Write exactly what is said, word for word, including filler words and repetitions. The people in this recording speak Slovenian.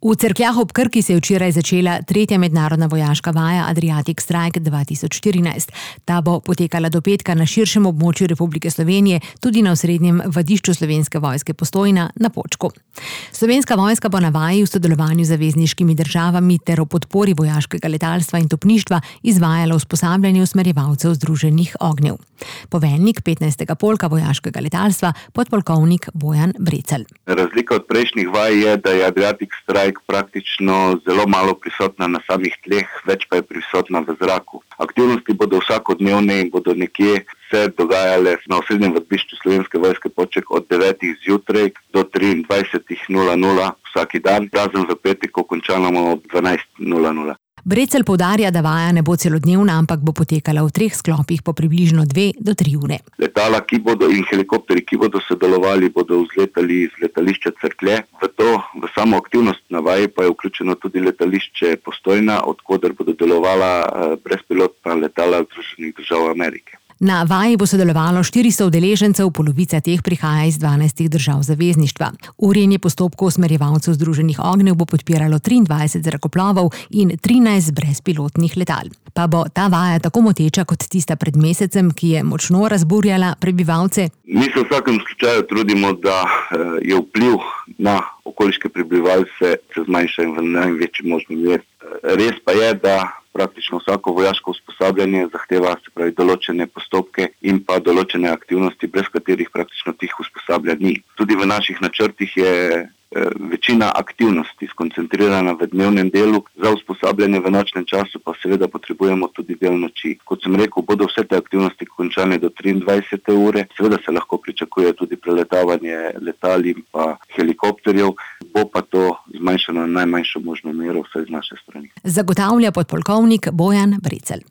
V Cerkljah ob Krki se je včeraj začela tretja mednarodna vojaška vaja Adriatic Strike dva tisoč štirinajst. Ta bo potekala do petka na širšem območju Republike Slovenije, tudi na osrednjem vadišču Slovenske vojske Postojna na Počku. Slovenska vojska bo na vaji v sodelovanju z zavezniškimi državami ter o podpori vojaškega letalstva in topništva izvajala usposabljanje usmerjevalcev Združenih ognjev. Poveljnik petnajstega polka vojaškega letalstva, podpolkovnik Bojan Brecelj. Razlika od prejšnjih vaj je, da je Adriatic Strike praktično zelo malo prisotna na samih tleh, več pa je prisotna v zraku. Aktivnosti bodo vsakodnevne in bodo nekje se dogajale na osrednjem vadišču Slovenske vojske Poček od devetih zjutraj do triindvajsetih nula nula vsaki dan, razen v petek, ko končamo ob dvanajst nula nula. Brecelj poudarja, da vaja ne bo celodnevna, ampak bo potekala v treh sklopih po približno dve do tri ure. Letala, ki bodo in helikopteri, ki bodo sodelovali, bodo vzletali iz letališča Cerklje. V to, v samo aktivnost na vaji pa je vključeno tudi letališče Postojna, od koder bodo delovala brezpilotna letala Združenih držav Amerike. Na vaji bo sodelovalo štiristo udeležencev, polovica teh prihaja iz dvanajstih držav zavezništva. Urjenje postopkov usmerjevalcev Združenih ognjev bo podpiralo triindvajset zrakoplovov in trinajst brezpilotnih letal. Pa bo ta vaja tako moteča kot tista pred mesecem, ki je močno razburjala prebivalce? Mi se v vsakem slučaju trudimo, da je vpliv na okoliške prebivalce se zmanjša v največji možni meri. Res pa je, da praktično vsako vojaško usposabljanje zahteva se pravi določene postopke in pa določene aktivnosti, brez katerih praktično tih usposabljanj ni. Tudi v naših načrtih je večina aktivnosti skoncentrirana v dnevnem delu, za usposabljanje v nočnem času pa seveda potrebujemo tudi del noči. Kot sem rekel, bodo vse te aktivnosti končane do triindvajsete ure, seveda se lahko pričakuje tudi preletavanje letal in pa helikopterjev, bo pa to zmanjšano na najmanjšo možno mero vse z naše strani. Zagotavlja podpolkovnik Bojan Brecelj.